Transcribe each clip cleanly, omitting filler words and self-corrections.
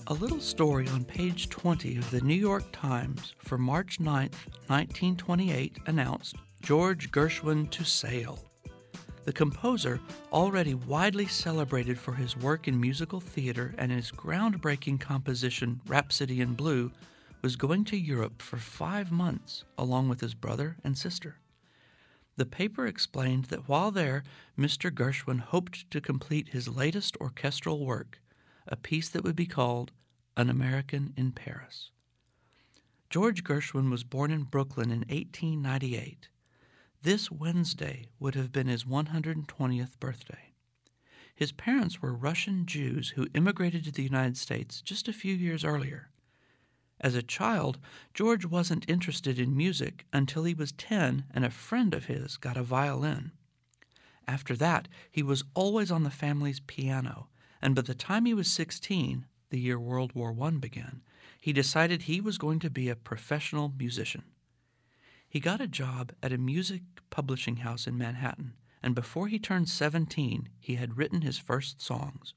A little story on page 20 of the New York Times for March 9, 1928 announced George Gershwin to sail. The composer, already widely celebrated for his work in musical theater and his groundbreaking composition Rhapsody in Blue, was going to Europe for 5 months along with his brother and sister. The paper explained that while there, Mr. Gershwin hoped to complete his latest orchestral work, a piece that would be called An American in Paris. George Gershwin was born in Brooklyn in 1898. This Wednesday would have been his 120th birthday. His parents were Russian Jews who immigrated to the United States just a few years earlier. As a child, George wasn't interested in music until he was 10 and a friend of his got a violin. After that, he was always on the family's piano, and by the time he was 16, the year World War I began, he decided he was going to be a professional musician. He got a job at a music publishing house in Manhattan, and before he turned 17, he had written his first songs.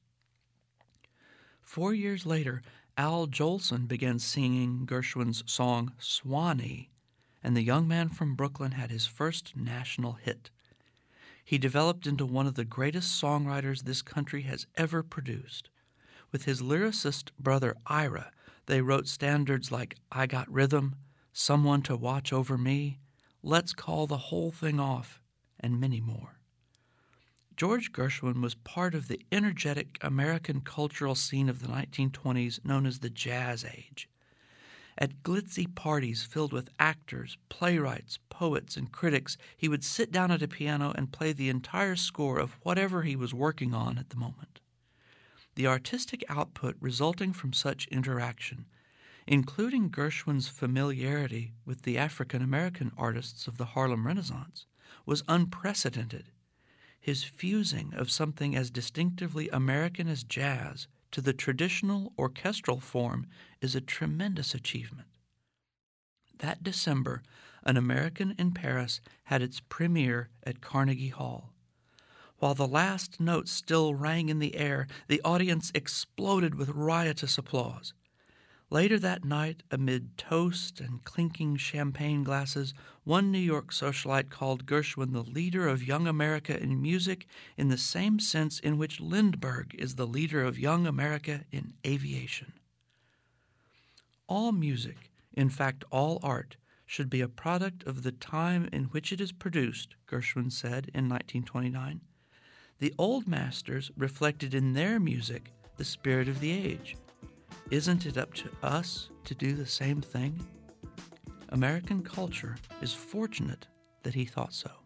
4 years later, Al Jolson began singing Gershwin's song Swanee, and the young man from Brooklyn had his first national hit. He developed into one of the greatest songwriters this country has ever produced. With his lyricist brother Ira, they wrote standards like I Got Rhythm, Someone to Watch Over Me, Let's Call the Whole Thing Off, and many more. George Gershwin was part of the energetic American cultural scene of the 1920s known as the Jazz Age. At glitzy parties filled with actors, playwrights, poets, and critics, he would sit down at a piano and play the entire score of whatever he was working on at the moment. The artistic output resulting from such interaction, including Gershwin's familiarity with the African-American artists of the Harlem Renaissance, was unprecedented. His fusing of something as distinctively American as jazz to the traditional orchestral form is a tremendous achievement. That December, An American in Paris had its premiere at Carnegie Hall. While the last notes still rang in the air, the audience exploded with riotous applause. Later that night, amid toast and clinking champagne glasses, one New York socialite called Gershwin the leader of young America in music in the same sense in which Lindbergh is the leader of young America in aviation. All music, in fact all art, should be a product of the time in which it is produced, Gershwin said in 1929. The old masters reflected in their music the spirit of the age. Isn't it up to us to do the same thing? American culture is fortunate that he thought so.